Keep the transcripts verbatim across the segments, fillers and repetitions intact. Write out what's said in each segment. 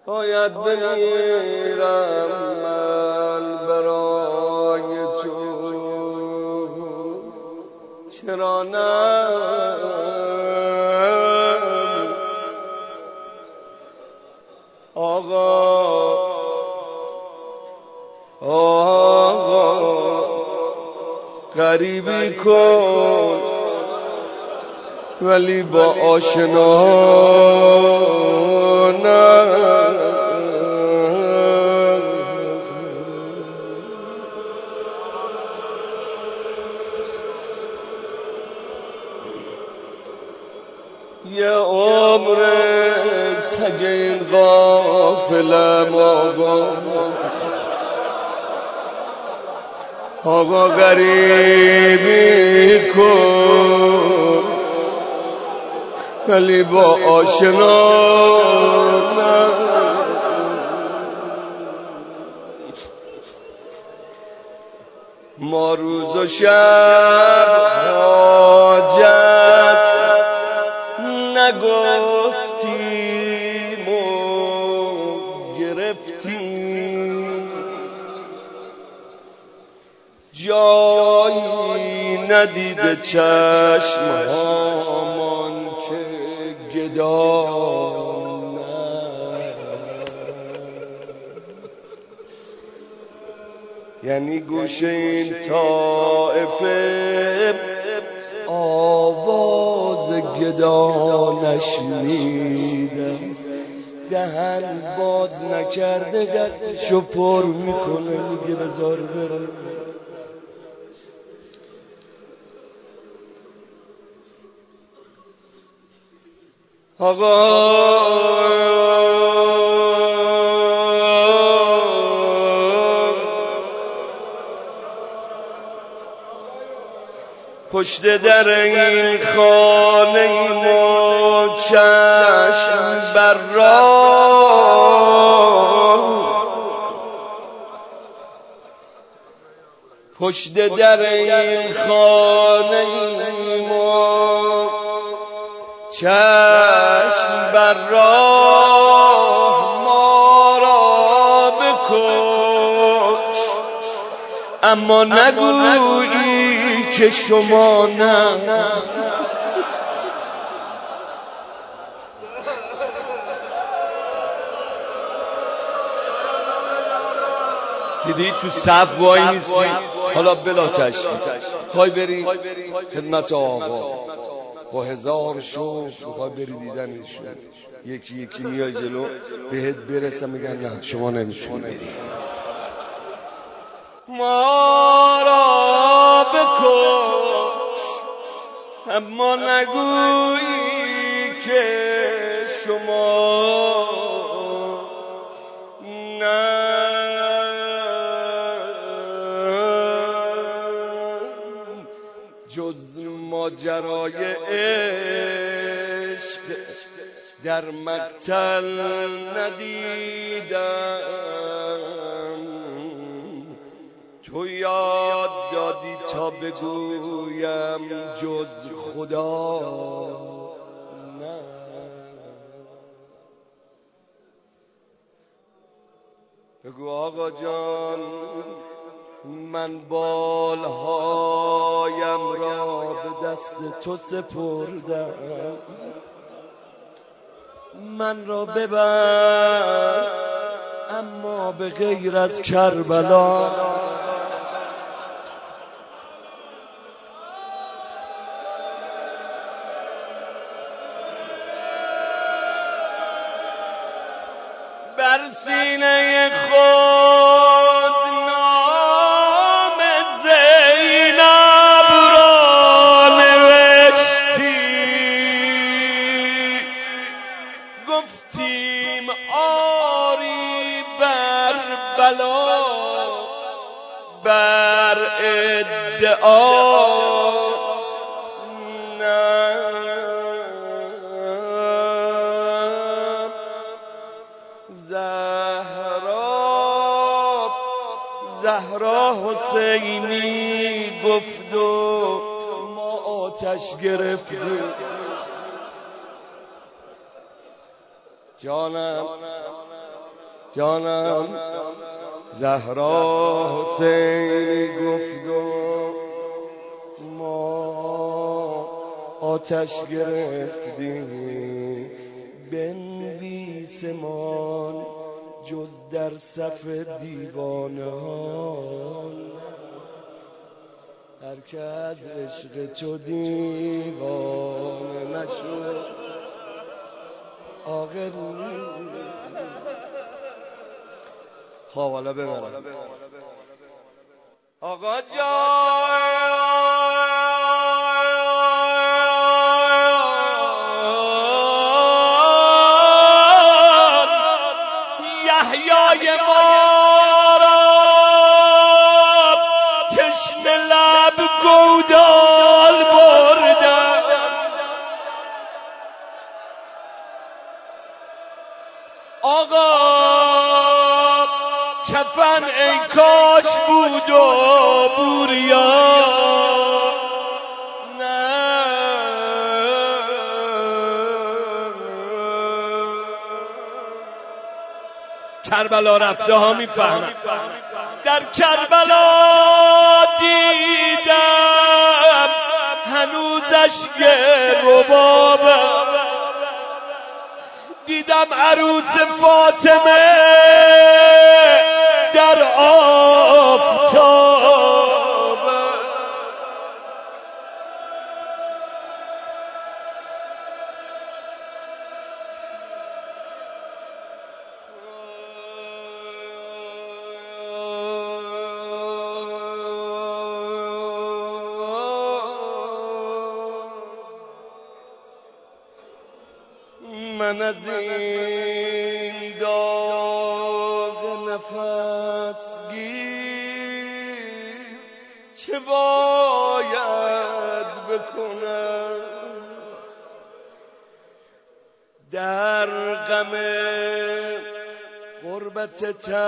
باید بمیرم من برای تو، چرا نه آقا آقا غریبی کن ولی با آشنا نه. یه عمر سگ این غافلم آقا آقا غریبی کن ولی با آشنا نه. ما روز و شب حاجت نگفتیم و گرفتیم، جایی ندیده چشم هامان که گدان، یعنی گوش این طائفه آواز گدا نشنیده، دهن باز نکرده دستشو پر میکنه میگه بذار بره. آقا پشت در این خانه ما چشم بر راه، پشت در این خانه ما چشم بر راه، ما را بکش اما نگویی که شما نه. دیدی تو صف وای نیستی، حالا بلا چشم خواهی بری خدمت آقا با هزار شوق خواهی بری دیدنشون، یکی یکی میای جلو بهت برسه میگن نه شما نمیتونی. ما را بکش اما نگویی که شما نه. جز ماجرای عشق در مقتل ندیدم، تو یاد دادی تا بگویم جز خدا نه. بگو آقا جان من بالهایم را به دست تو سپردم، من را ببر اما به غیر از کربلا. بر سینه خود نام زینب را نوشتی، گفتیم آری بر بلا بر ادعا زهرا حسینی گفت و ما آتش گرفتیم. جانم جانم زهرا حسینی گفت و ما آتش گرفتیم بنویسمان جز در صف دیوانان هر که از عشق تو دیوانه نشد آقل خواه حالا ببرم آقا جان یحیای ما را تشنه لب گودال بردم آقا کفن ای کاش بود و بوریا نه کربلا رفته ها میفهمن در کربلا دیدم هنوزش ربابم دیدم عروس فاطمه در آفتاب من از این داغ نفس گیر چه باید بکنم در غم غربت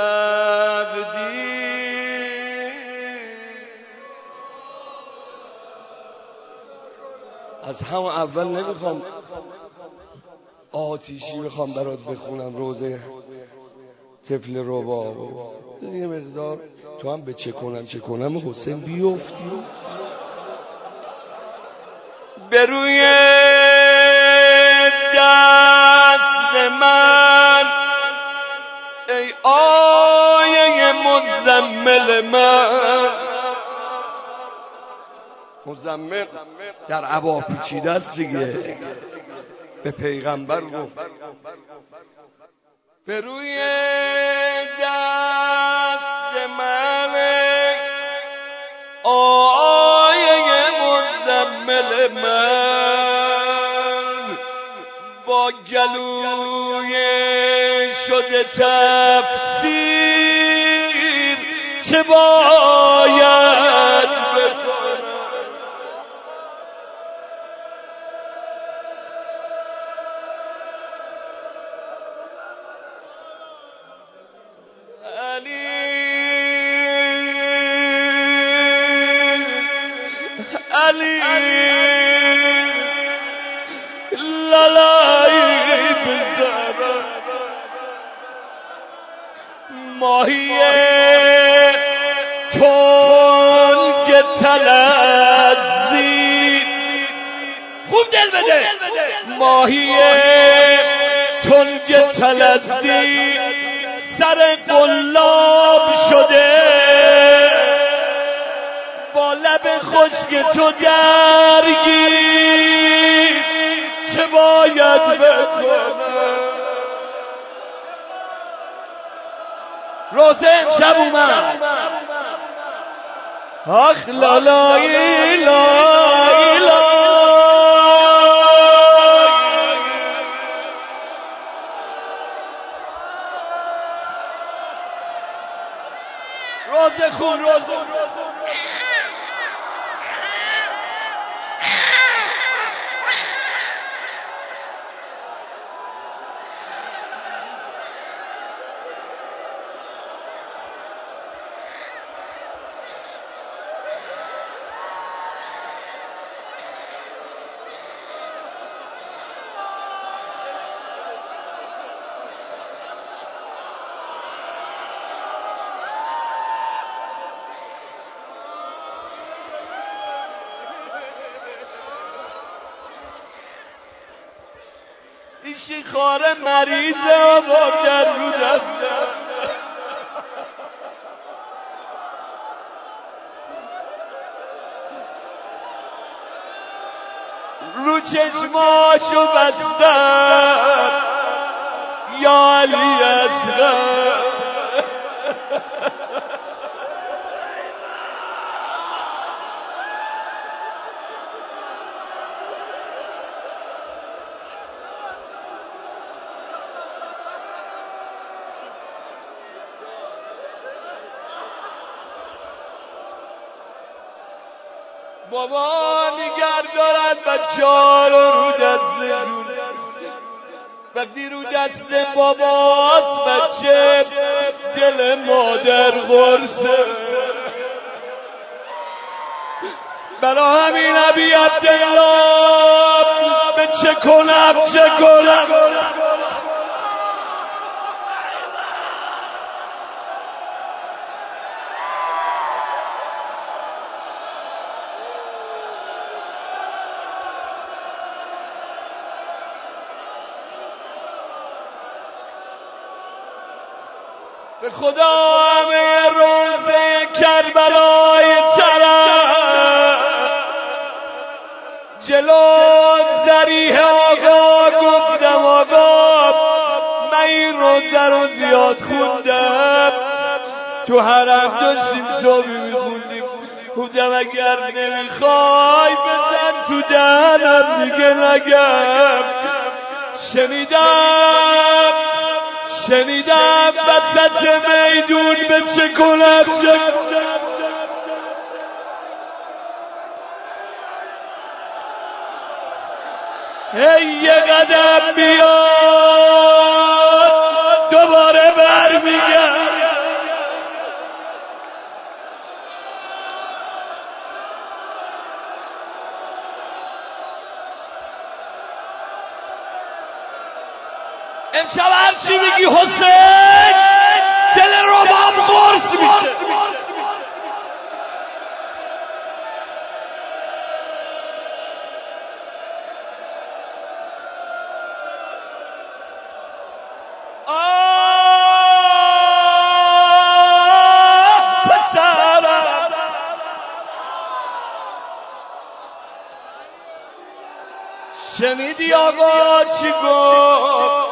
تقدیر از همون اول نمیخوام آتیشی بخوام برات بخونم روزه طفل رباب یه مقدار تو هم به چه کنم چه کنم حسین بیفتی به روی دست من ای آیه مزمل من مزمل در عبا پیچیده است دیگه به پیغمبر گفت به روی دست من آیه مزمل من با گلوی شده تفسیر چه باید بکنم علی لالایی بزرم ماهی تنگ تلزی خوب دل بده ماهی تنگ تلزی سر قلاب شده با لب خشک تو درگیر چه باید بکنم روزه امشب اومد آخ لالایی لالایی روزه خون روزه خون این خاره مریضه آبا در رو دستم رو چشماشو بستم یا علی اصغر بابا نگر دارد بچه ها رو رو دستشون وقتی رو دست باباست بچه دل مادر غرصه برا همین ابی عبدالله به چه کنم چه کنم به خدا همه روزه کربلای طرف جلو ذریح آقا گفتم آقا من این روزه رو زیاد خوندم تو حرم داشتیم صبحی میخوندیم بودم اگر نمیخوای بزن تو دهنم دیگه نگم شنیدم شنیدم وسط میدون به چه کنم هی یه قدم بیاد دوباره برمیگم امشب هرچی میگی حسین دل رباب قرص میشه آه پسرم شنیدی آقا چی گفت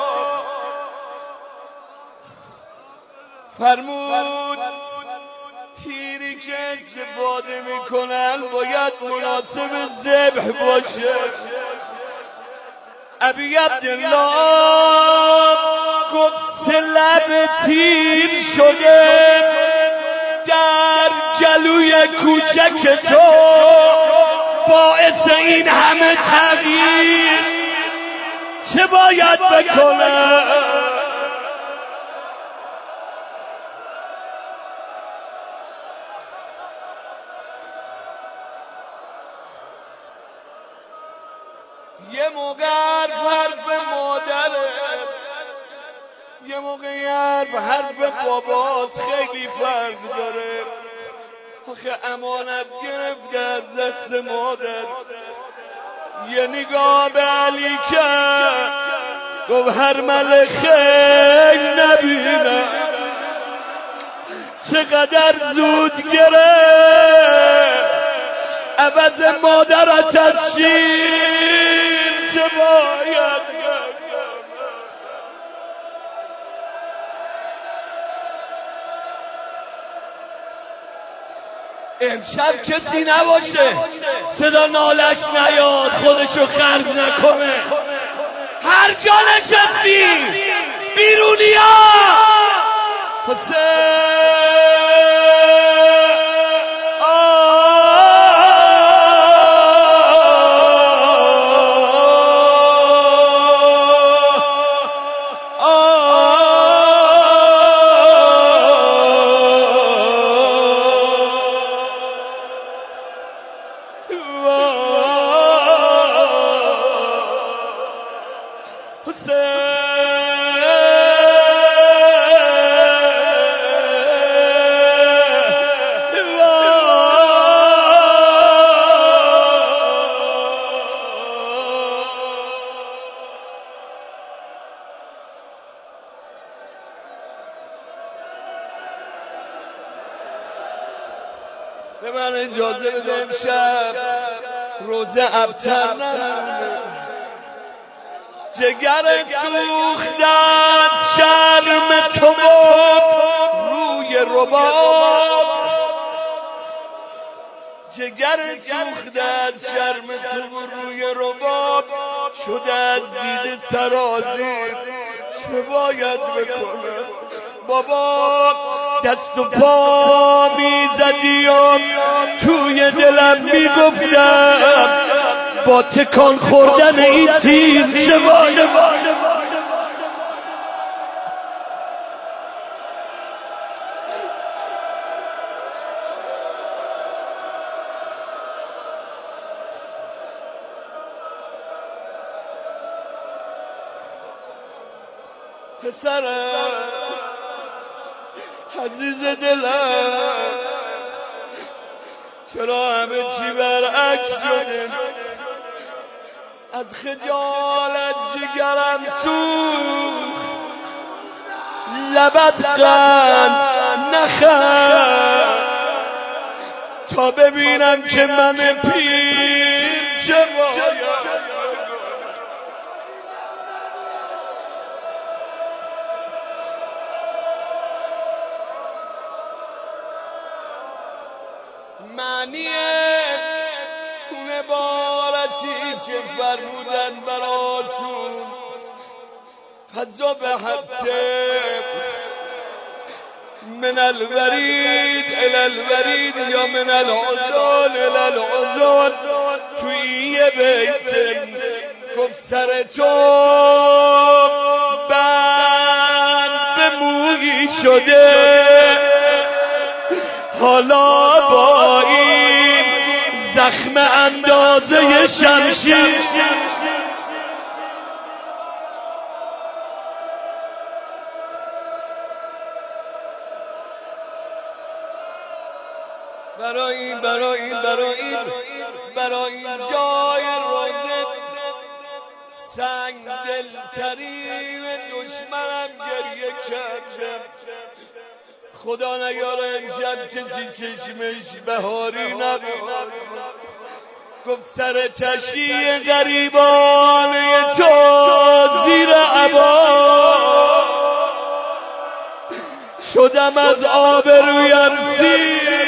فرمود تیری که استفاده میکنن باید مناسب ذبح باشه ابی عبدالله گفت لب تیر شده در جلوی کوچک تو باعث این همه تغییر چه باید بکنم یه موقع حرف مادره یه موقع حرف بابات خیلی فرق داره آخه امانت گرفته از دست مادر یه نگاه به علی کرد گفت هر مل خیل نبینم چقدر زود گرفت عوض مادرت از شیر چه باید امشب کسی نباشه صدا نالش نیاد خودشو خرج نکنه هر جا نشستی بیرونیا حسین به من اجازه بده امشب روزه ابتر نمونه، جگر سوختن شرم تو روی رباب، جگر سوختن شرم تو روی رباب شده از دید سرازیر، چه باید بکنم بابا؟ دست و پا میزدی و توی دلم میگفتم با تکان خوردن این تیر چه باید؟ پسرم عزیز دلم، چرا همه چی برعکس شده؟ از خجالت جگرم سوخت، لبت قند نخند تا ببینم که من پیر چه باید. معنی اون عبارتی که فرمودن براتون فضا به حتی من الورید الالورید یا من العزال الالعزال، توی یه بیت گفت سر تو بند به مویی شده، حالا با این زخم اندازه شمشیر برای این برای این برای این برای این جای روزه سنگ دلترین دشمنم گریه کردم. خدا نگاره امشب کسی چشمش بهاری نبود، گفت سر چشی غریبانه تو زیر عبا شدم از آبرویم سیر.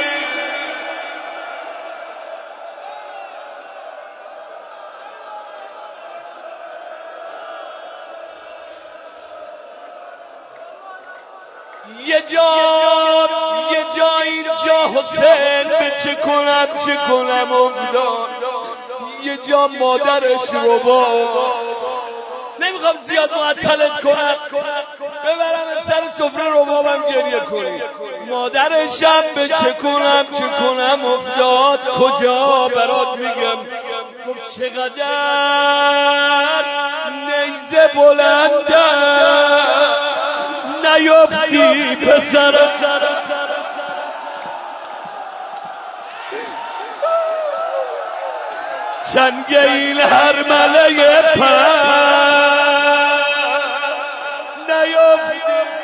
یه جا یه جا اینجا حسین به چه کنم چه کنم افتاد، یه جا مادرش رو با نمیخوام زیاد معطلت کنم، ببرم سر سفره ربابم گریه کنی. مادرشم به چه کنم چه کنم افتاد، کجا برات میگم. گفت چقدر نیزه بلندم نیافتی پسر، چنگیل هر ملای پر نیافتی.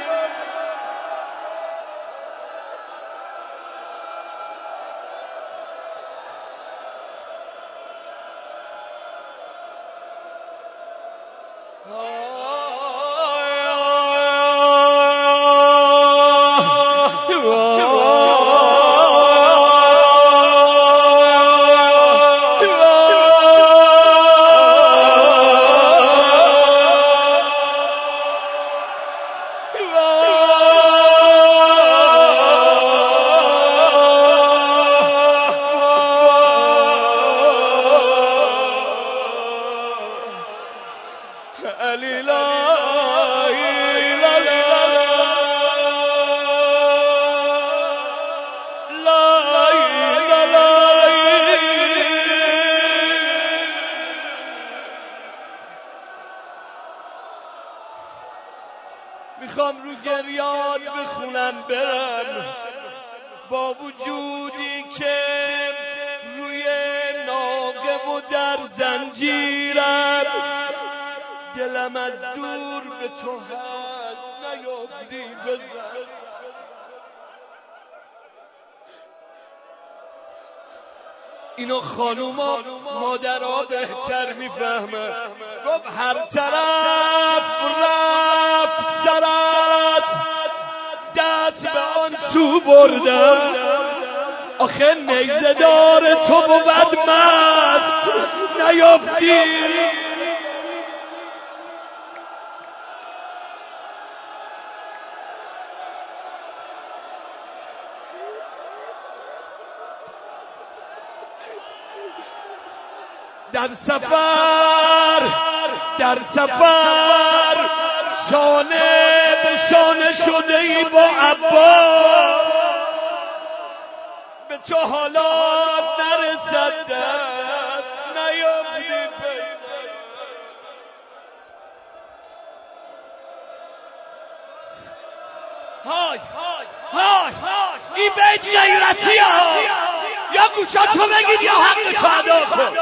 میخوام رو گریات بخونم برم، با وجودی که روی ناقه و در زنجیرم، دلم از دور به تو هست نیافتی بزن. اینو خانوما مادرها بهتر میفهمن. گفت هر طرف رفت سرت دست به آن تو بردن، آخه نیزه دار تو بود مست نیافتی. در سفر در سفر شانه به شانه شده ای با عباس، به تو حالا نرسد دست نیافتی پیدا. های های این بیت غیرتی ها، یا گوشاتو بگید یا حقتو ادا کن.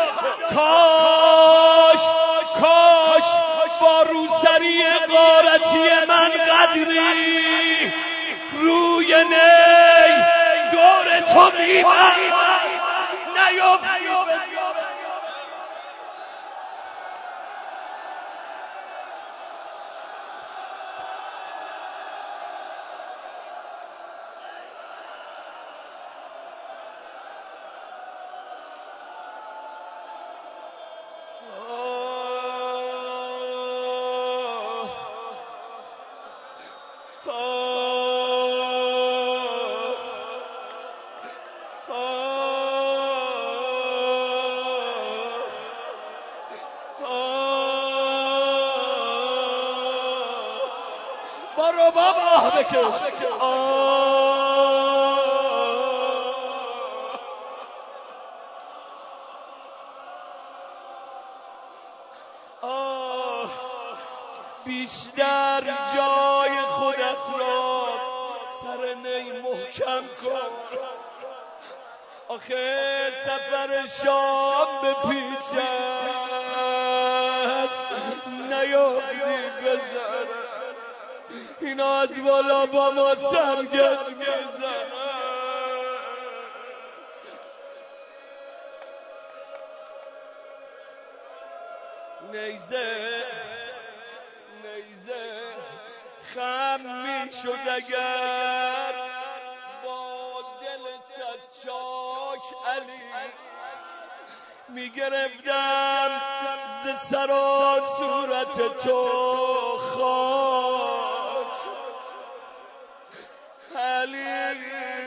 کاش کاش با روسری غارتی من قدری روی نی دور تو میمن نیافتی. برو بابا بکش. بیشتر جای خودت را سر نی محکم کن، آخه سفر شام به پیش است نیافتی بزن. اینا از بالا با ما سرگرد میزنن. نیزه نیزه خم میشد اگر با دل صد چاک علی میگرفتم ز سر و صورت تو خاک علی.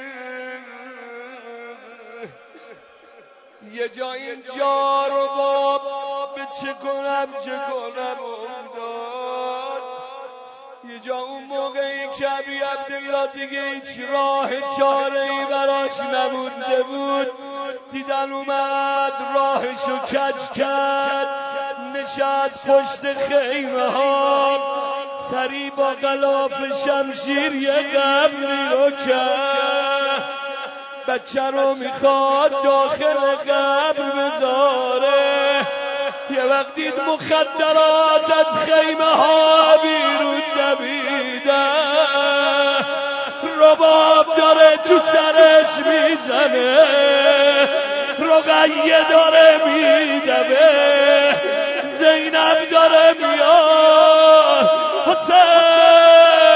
یه جا اینجا رو باب به چه کنم چه کنم افتاد. یه جا اون موقعی که ابی عبدالله دیگه هیچ راه چاره ای براش نمونده بود، دیدن اومد راهشو کج کرد، نشست پشت خیمه ها، سری با غلاف شمشیر یه قبری رو کرد. بچه رو میخواد داخل قبر بذاره. یه وقت دید مخدرات از خیمه ها بیرون دویدن، رباب داره تو سرش میزنه، رقیه داره میدوه، زینب داره میاد. حسین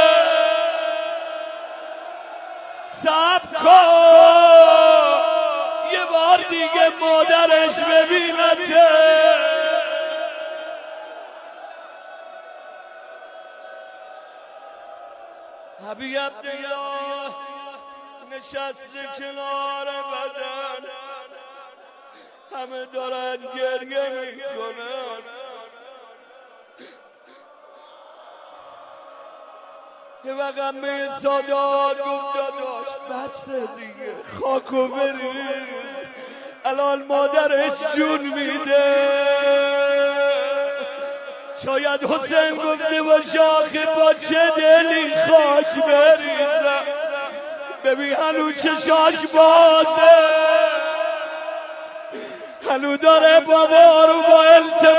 صبر کن یه بار دیگه مادرش ببینته. ابی عبدالله نشسته کنار بدن، همه دارن گریه میکنن. یه وقت همه سادات گفت داداش بسه دیگه خاکو برید، الان مادرش جون میده. شاید حسین گفته باشه آخه با چه دلی خاک بریزم، ببین هنو چشاش بازه، هنو داره بابا رو با التماس